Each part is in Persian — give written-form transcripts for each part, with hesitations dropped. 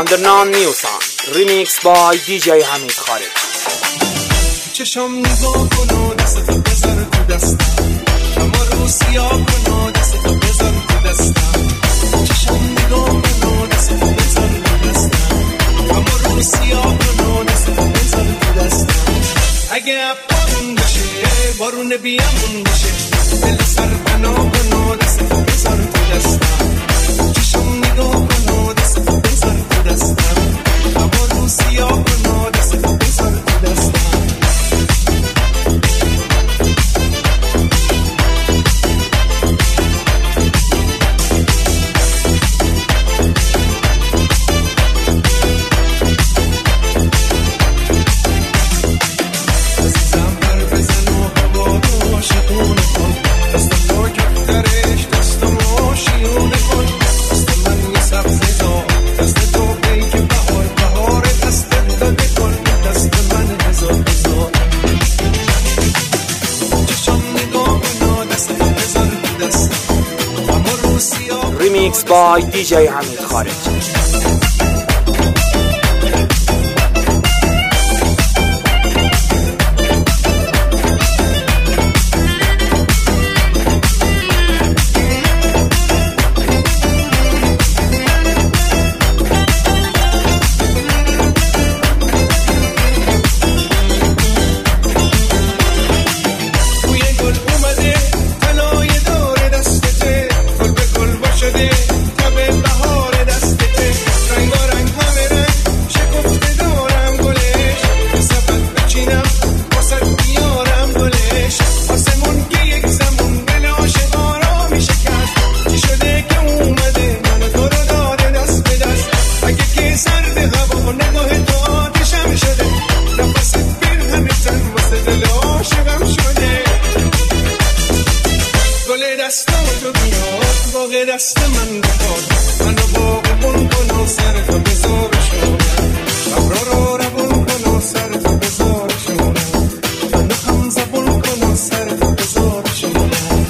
Underground New Song Remix by DJ حمید خارجی. چشم نگاه کن و دستتو بذار تو دستم، اما رو سیاه کن و دستتو بذار تو دستم. چشم نگاه کن و دستتو بذار تو دستم، اما رو سیاه کن و دستتو بذار تو دستم. اگه بارون بشه بارون بیامون بشه، دل سر بنا کن و دستتو بذار تو دستم. چشم نگاه کن و دستتو بذار تو دستم، اما رو سیاه کن و دستتو بذار تو دستم. Remix by DJ حمید خارجی. دست من بخواد منو باغبون کن و سر تو بذار شونم، ابرا رو روون کن و سر تو بذار شونم، منو هم زبون کن و سر تو بذار شونم.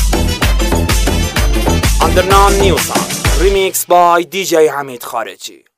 Underground New Song Remix by DJ حمید خارجی.